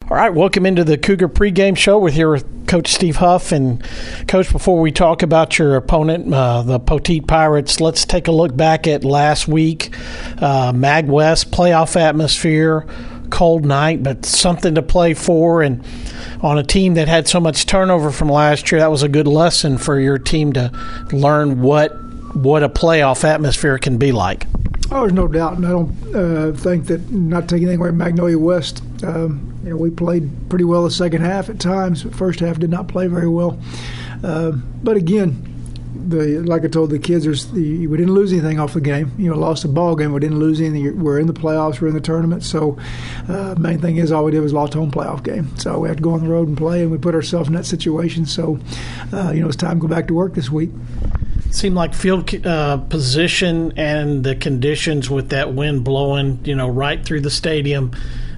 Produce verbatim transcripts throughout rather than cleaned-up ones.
All right, welcome into the Cougar pregame show. We're here with Coach Steve Huff. And, Coach, before we talk about your opponent, uh, the Poteet Pirates, let's take a look back at last week. Uh, MagWest, playoff atmosphere, cold night, but something to play for. And on a team that had so much turnover from last year, that was a good lesson for your team to learn what what a playoff atmosphere can be like. Oh, there's no doubt, and I don't uh, think that, not taking anything away from Magnolia West, um, you know, we played pretty well the second half at times. The first half did not play very well. Uh, but again, the like I told the kids, there's the, we didn't lose anything off the game. You know, lost a ball game, we didn't lose anything. We're in the playoffs, we're in the tournament. So uh, main thing is all we did was lost a home playoff game. So we had to go on the road and play, and we put ourselves in that situation. So, uh, you know, it's time to go back to work this week. Seemed like field uh, position and the conditions with that wind blowing, you know, right through the stadium.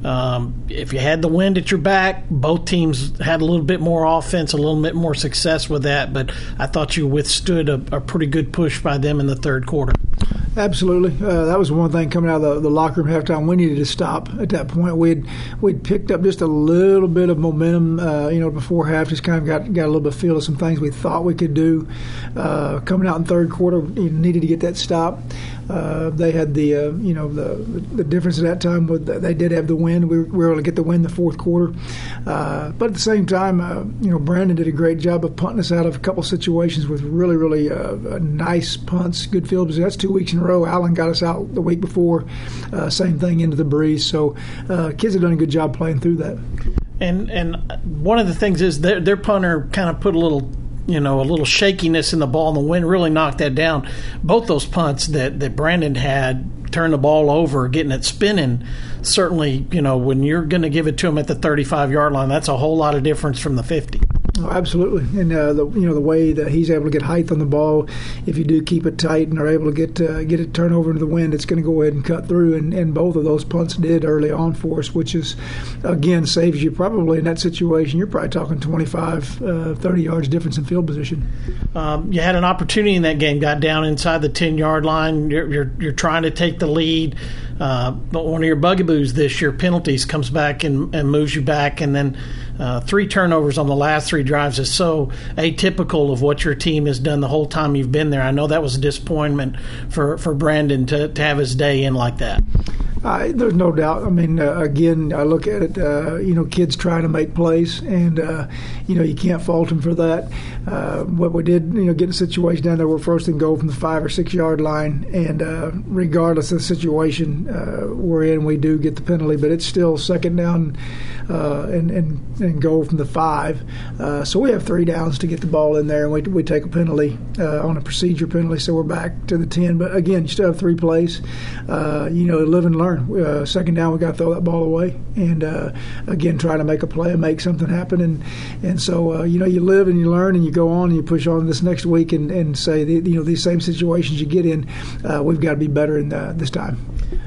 Um, if you had the wind at your back, both teams had a little bit more offense, a little bit more success with that. But I thought you withstood a, a pretty good push by them in the third quarter. Absolutely. Uh, that was one thing coming out of the, the locker room halftime. We needed to stop at that point. We'd we'd picked up just a little bit of momentum, uh, you know, before half. Just kind of got got a little bit of feel of some things we thought we could do. Uh, coming out in third quarter, you needed to get that stop. Uh, they had the, uh, you know, the the difference at that time with the, they did have the win. We were, we were able to get the win the fourth quarter. Uh, but at the same time, uh, you know, Brandon did a great job of punting us out of a couple situations with really, really uh, nice punts, good field position. That's two weeks in a row. Allen got us out the week before. Uh, same thing into the breeze. So uh, kids have done a good job playing through that. And and one of the things is their, their punter kind of put a little – you know, a little shakiness in the ball, and the wind really knocked that down. Both those punts that, that Brandon had, turn the ball over, getting it spinning, certainly, you know, when you're going to give it to him at the thirty-five-yard line, that's a whole lot of difference from the fifty. Oh, absolutely, and uh, the you know the way that he's able to get height on the ball, if you do keep it tight and are able to get uh, get it turned over into the wind, it's going to go ahead and cut through. And, and both of those punts did early on for us, which is again saves you probably in that situation. You're probably talking twenty-five, uh, thirty yards difference in field position. Um, you had an opportunity in that game, got down inside the ten-yard line. You're you're, you're trying to take the lead. Uh, but one of your bugaboos this year, penalties, comes back and, and moves you back. And then uh, three turnovers on the last three drives is so atypical of what your team has done the whole time you've been there. I know that was a disappointment for, for Brandon to, to have his day in like that. Uh, there's no doubt. I mean, uh, again, I look at it, uh, you know, kids trying to make plays, and, uh, you know, you can't fault them for that. Uh, what we did, you know, get in a situation down there where first and goal from the five- or six-yard line, and uh, regardless of the situation uh, we're in, we do get the penalty, but it's still second down uh, and, and, and goal from the five. Uh, so we have three downs to get the ball in there, and we, we take a penalty uh, on a procedure penalty, so we're back to the ten. But, again, you still have three plays. Uh, you know, live and learn. Uh, second down, we got to throw that ball away, and uh, again, try to make a play and make something happen. And and so uh, you know, you live and you learn, and you go on and you push on this next week, and, and say that, you know, these same situations you get in, uh, we've got to be better in uh, this time.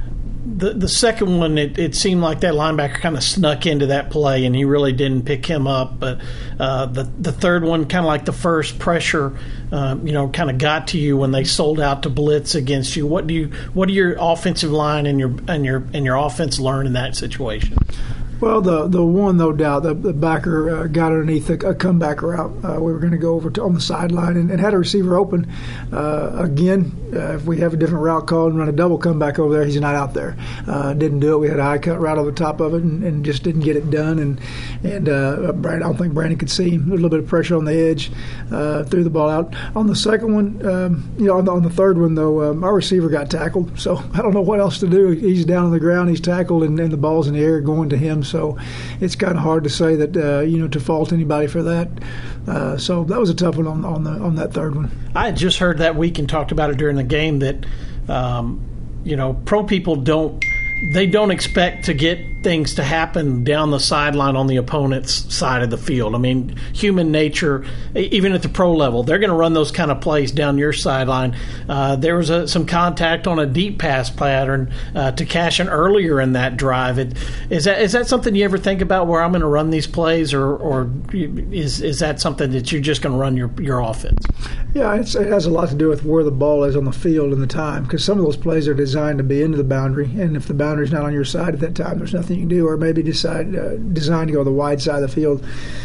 The the second one, it, it seemed like that linebacker kind of snuck into that play, and he really didn't pick him up. But uh, the the third one, kind of like the first, pressure, uh, you know, kind of got to you when they sold out to blitz against you. What do you what do your offensive line and your and your and your offense learn in that situation? Well, the the one, no doubt, the, the backer uh, got underneath a, a comeback route. Uh, we were going to go over to, on the sideline and, and had a receiver open. Uh, again, uh, if we have a different route called and run a double comeback over there, he's not out there. Uh, didn't do it. We had a high cut route over the top of it and, and just didn't get it done. And and uh, Brandon, I don't think Brandon could see him. A little bit of pressure on the edge, uh, threw the ball out. On the second one, um, you know, on the, on the third one, though, um, our receiver got tackled. So I don't know what else to do. He's down on the ground, he's tackled, and, and the ball's in the air going to him. So it's kind of hard to say that, uh, you know, to fault anybody for that. Uh, so that was a tough one on, on the on that third one. I had just heard that week and talked about it during the game that, um, you know, pro people don't they don't expect to get things to happen down the sideline on the opponent's side of the field. I mean, human nature, even at the pro level, they're going to run those kind of plays down your sideline. Uh, there was a, some contact on a deep pass pattern uh, to Cashin earlier in that drive. It, is that is that something you ever think about where I'm going to run these plays, or, or is is that something that you're just going to run your, your offense? Yeah, it's, it has a lot to do with where the ball is on the field and the time, because some of those plays are designed to be into the boundary, and if the boundary boundary's not on your side at that time, there's nothing you can do, or maybe decide uh, designed to go the wide side of the field.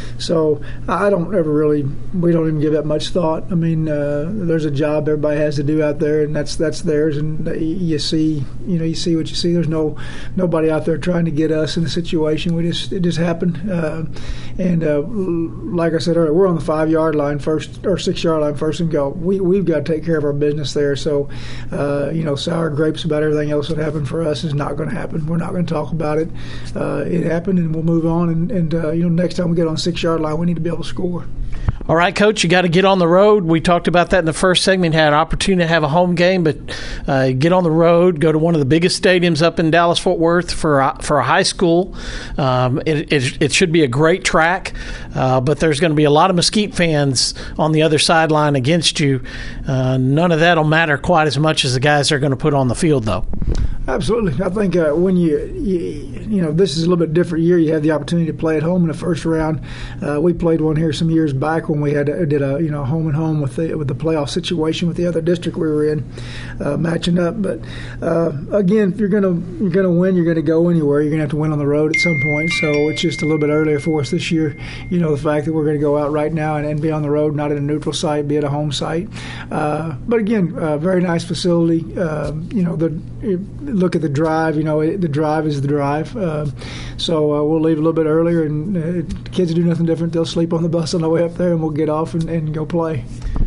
So I don't ever really, we don't even give that much thought. I mean, uh, there's a job everybody has to do out there, and that's that's theirs. And you see, you know, you see what you see. There's no nobody out there trying to get us in a situation. We just it just happened. Uh, and uh, like I said earlier, we're on the five yard line first or six yard line first and go. We we've got to take care of our business there. So uh, you know, sour grapes about everything else that happened for us is not going to happen. We're not going to talk about it. Uh, it happened, and we'll move on. And, and uh, you know, next time we get on six yard line, we need to be able to score. All right, Coach, you got to get on the road. We talked about that in the first segment. Had an opportunity to have a home game, but uh, get on the road, go to one of the biggest stadiums up in Dallas-Fort Worth for a, for a high school. Um, it, it, it should be a great track, uh, but there's going to be a lot of Mesquite fans on the other sideline against you. Uh, none of that will matter quite as much as the guys they're going to put on the field, though. Absolutely. I think uh, when you, you, you know, this is a little bit different year. You have the opportunity to play at home in the first round. Uh, we played one here some years back when we had did a you know home and home with the with the playoff situation with the other district we were in, uh, matching up. But uh, again, if you're gonna you're gonna win, you're gonna go anywhere. You're gonna have to win on the road at some point. So it's just a little bit earlier for us this year. You know, the fact that we're going to go out right now and, and be on the road, not at a neutral site, be at a home site. Uh, but again, uh, very nice facility. Uh, you know, the look at the drive. You know, it, the drive is the drive. Uh, so uh, we'll leave a little bit earlier, and uh, kids do nothing different. They'll sleep on the bus on the way up there, and we'll get off and, and go play.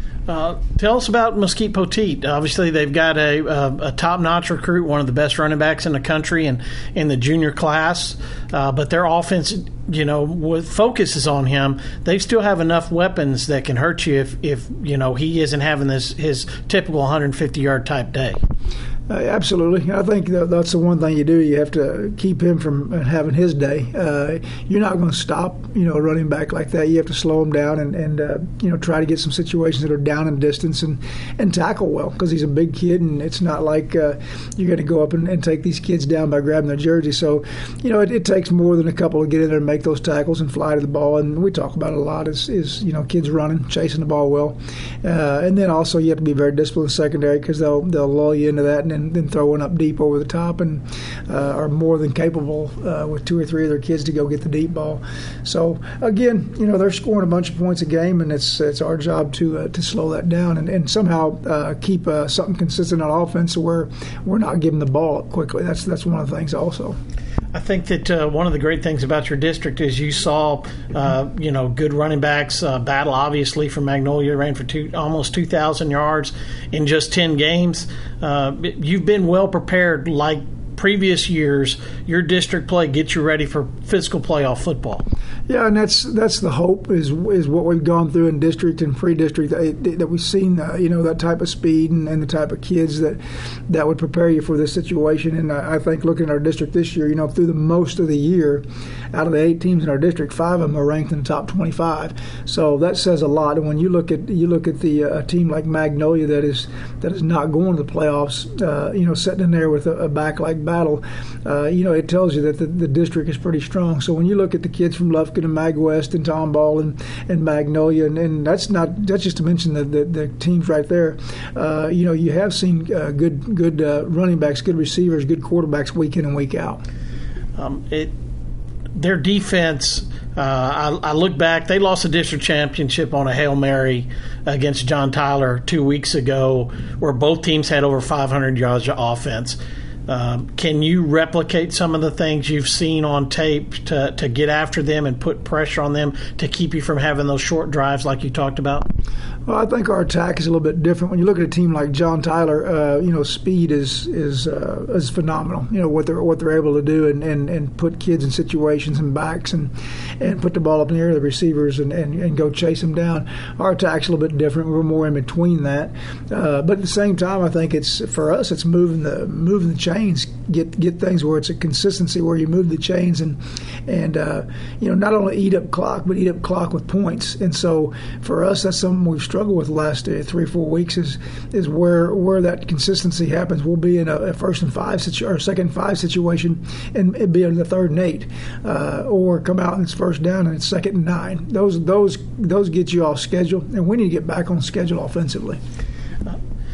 Uh, tell us about Mesquite Poteet. Obviously, they've got a, a, a top-notch recruit, one of the best running backs in the country, and in the junior class. Uh, but their offense, you know, with focuses on him, they still have enough weapons that can hurt you if, if you know, he isn't having this his typical one hundred fifty yard type day. Uh, absolutely. I think that that's the one thing you do. You have to keep him from having his day. Uh, you're not going to stop, you know, a running back like that. You have to slow him down and, and uh, you know, try to get some situations that are down in distance and, and tackle well, because he's a big kid, and it's not like uh, you're going to go up and, and take these kids down by grabbing their jersey. So, you know, it, it takes more than a couple to get in there and make those tackles and fly to the ball. And we talk about it a lot is, is you know, kids running, chasing the ball well. Uh, and then also you have to be very disciplined in secondary, because they'll, they'll lull you into that and then, then throw one up deep over the top, and uh, are more than capable uh, with two or three of their kids to go get the deep ball. So again, you know, they're scoring a bunch of points a game, and it's it's our job to uh, to slow that down and, and somehow uh, keep uh, something consistent on offense where we're not giving the ball up quickly. That's that's one of the things also. I think that uh, one of the great things about your district is you saw, uh, you know, good running backs uh, battle. Obviously, from Magnolia, ran for two, almost two thousand yards in just ten games. Uh, you've been well prepared, like previous years. Your district play gets you ready for physical playoff football. Yeah, and that's that's the hope is is what we've gone through in district and pre-district, that, that we've seen uh, you know, that type of speed and, and the type of kids that that would prepare you for this situation. And I, I think looking at our district this year, you know, through the most of the year, out of the eight teams in our district, five of them are ranked in the top twenty-five. So that says a lot. And when you look at you look at the uh, a team like Magnolia that is that is not going to the playoffs, uh, you know, sitting in there with a, a back like Battle, uh, you know, it tells you that the, the district is pretty strong. So when you look at the kids from Lufkin and Mag West and Tomball and, and Magnolia, and, and that's not that's just to mention the, the, the teams right there. Uh, you know, you have seen uh, good good uh, running backs, good receivers, good quarterbacks week in and week out. Um, it their defense. Uh, I, I look back. They lost the district championship on a Hail Mary against John Tyler two weeks ago, where both teams had over five hundred yards of offense. Um, can you replicate some of the things you've seen on tape to, to get after them and put pressure on them to keep you from having those short drives like you talked about? Well, I think our attack is a little bit different. When you look at a team like John Tyler, uh, you know, speed is is uh, is phenomenal. You know what they're what they're able to do and, and, and put kids in situations and backs and and put the ball up in the air of the receivers and, and, and go chase them down. Our attack's a little bit different. We're more in between that, uh, but at the same time, I think it's for us. It's moving the moving the chains. Get get things where it's a consistency where you move the chains and and uh, you know, not only eat up clock but eat up clock with points. And so for us, that's something we've struggled with the last uh, three or four weeks is is where where that consistency happens. We'll be in a, a first and five situ- or second and five situation and it'd be in the third and eight, uh, or come out and it's first down and it's second and nine. Those those those get you off schedule, and we need to get back on schedule offensively.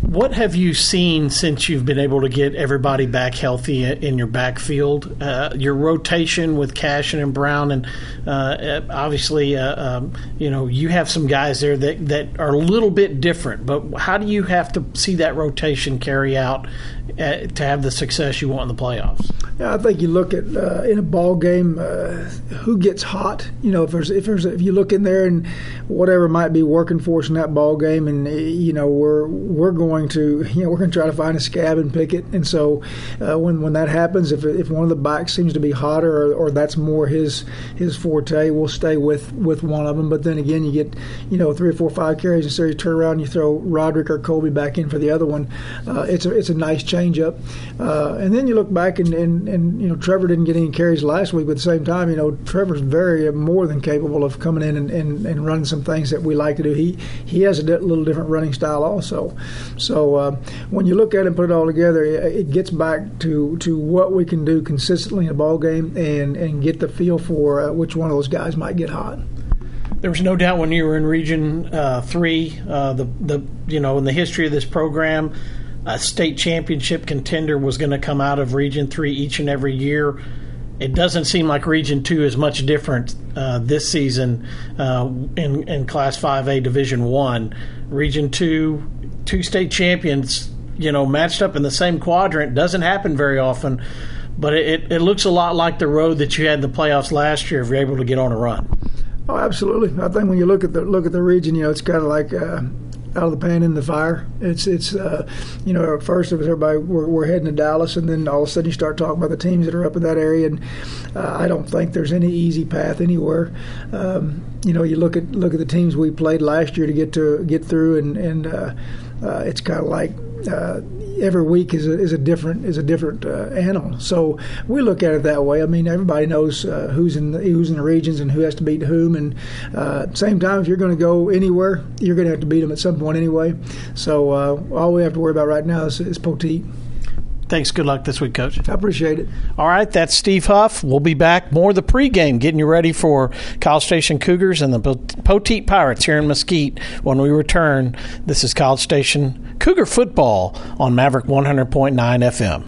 What have you seen since you've been able to get everybody back healthy in your backfield? Uh, your rotation with Cashin and Brown, and uh, obviously, uh, um, you know, you have some guys there that, that are a little bit different. But how do you have to see that rotation carry out uh, to have the success you want in the playoffs? Yeah, I think you look at uh, in a ball game, uh, who gets hot. You know, if there's if there's if you look in there and whatever might be working for us in that ball game, and you know we're we're going to you know we're going to try to find a scab and pick it. And so uh, when when that happens, if if one of the backs seems to be hotter or, or that's more his his forte, we'll stay with, with one of them. But then again, you get you know three or four, five carries, and so you turn around and you throw Roderick or Colby back in for the other one. Uh, it's a it's a nice change up. Uh, and then you look back and, and and you know Trevor didn't get any carries last week, but at the same time, you know Trevor's very uh, more than capable of coming in and, and, and running some things that we like to do. He he has a di- little different running style also. So uh, when you look at it and put it all together, it, it gets back to, to what we can do consistently in a ball game and, and get the feel for uh, which one of those guys might get hot. There was no doubt when you were in Region uh, Three, uh, the the you know in the history of this program, a state championship contender was going to come out of Region Three each and every year. It doesn't seem like Region Two is much different uh, this season uh, in in Class five A Division One. Region Two, two state champions, you know, matched up in the same quadrant doesn't happen very often. But it, it looks a lot like the road that you had in the playoffs last year if you're able to get on a run. Oh, absolutely. I think when you look at the look at the region, you know, it's kind of like uh, out of the pan in the fire. It's it's uh, you know, at first it was everybody we're, we're heading to Dallas, and then all of a sudden you start talking about the teams that are up in that area, and uh, I don't think there's any easy path anywhere. Um, you know, you look at look at the teams we played last year to get to get through, and and uh, uh, it's kind of like. Uh, every week is a, is a different is a different uh, animal. So we look at it that way. I mean, everybody knows uh, who's in the, who's in the regions and who has to beat whom. And uh, at the same time, if you're going to go anywhere, you're going to have to beat them at some point anyway. So uh, all we have to worry about right now is, is Poteet. Thanks. Good luck this week, Coach. I appreciate it. All right, that's Steve Huff. We'll be back more of the pregame, getting you ready for College Station Cougars and the Poteet Pirates here in Mesquite when we return. This is College Station Cougar Football on Maverick one hundred point nine F M.